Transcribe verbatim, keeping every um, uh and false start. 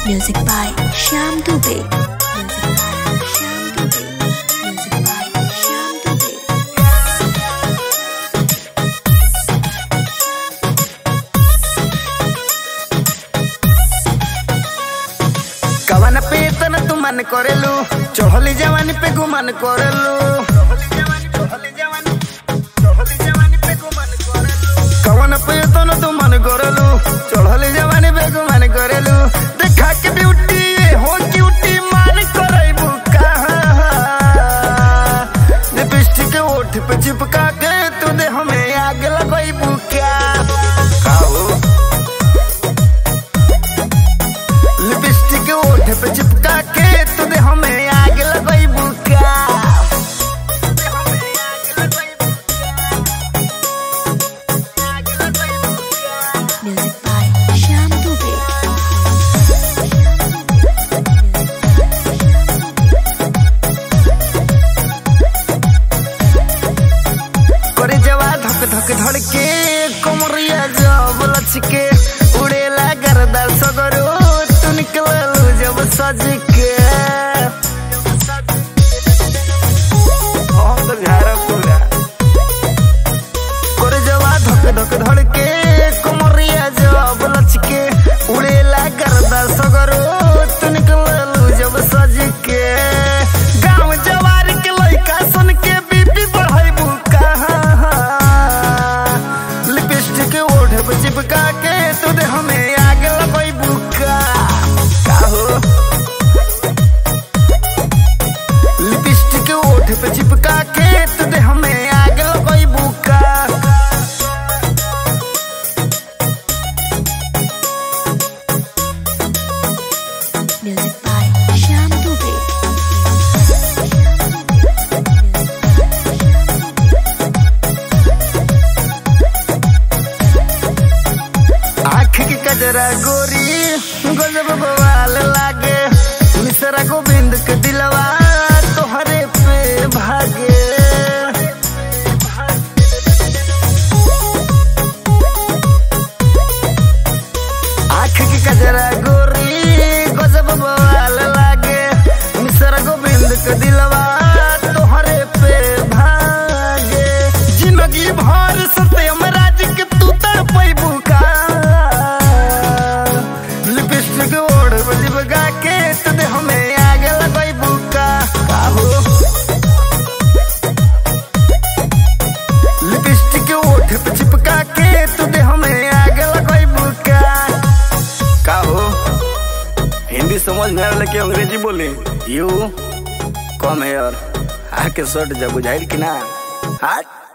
Music by Shyam Dubey. Music by Shyam Dubey. Music by Shyam Dubey. कवन पे तन तू मन करेलू चढ़ली जवानी पे गुमान करेलू कवन पे तन तू मन करेलू चढ़ली जवानी पे गुमान करेलू देखा के ब्यूटी हो क्यूटी मान करैबू कहां लिपस्टिक ओठ पे चिपका के तू दे हमें आग लगैबू क्या काओ लिपस्टिक ओठ पे चिपका के तू दे हमें आग लगैबू क्या Music by Shyam Dubey. करे जवा धक धक धड़के कमरिया जब लचके उड़ेला गर्दा सगरो तू निकललू जब सज के बहुत झारा पूरा करे जवा धक धक धड़के कमरिया जब लचके उड़ेला गर्दा सगरो तू निकललू जब सज के गाँव जवार के लइका सुन के बीपी बढ़ैबू कहां लिपस्टिक ओठ पे चिपका के तू दे हमें आग लगैबू का काहो लिपस्टिक ओठ पे चिपका के तू दे हमें आग लगैबू का Music by Shyam Dubey. आँख की कजरा गोरी गजब बवाल लागे मिसरा गोविंद के दिलवा तोहरे पे भागे आँख की कजरा गोरी गजब बवाल लागे मिसरा गोविंद के दिलवा तोहरे पे भागे जिंदगी भर सत्यम राज के तू तड़पैबू का लिपस्टिक ओढ़ बजबगा के तू दे हमें आग लगैबू का काहो लिपस्टिक ओठ पे चिपका के तू दे हमें आग लगैबू का काहो हिंदी समझ में आवे कि अंग्रेजी बोले यू कम हेयर आके सट जा बुझाइल कि ना हाथ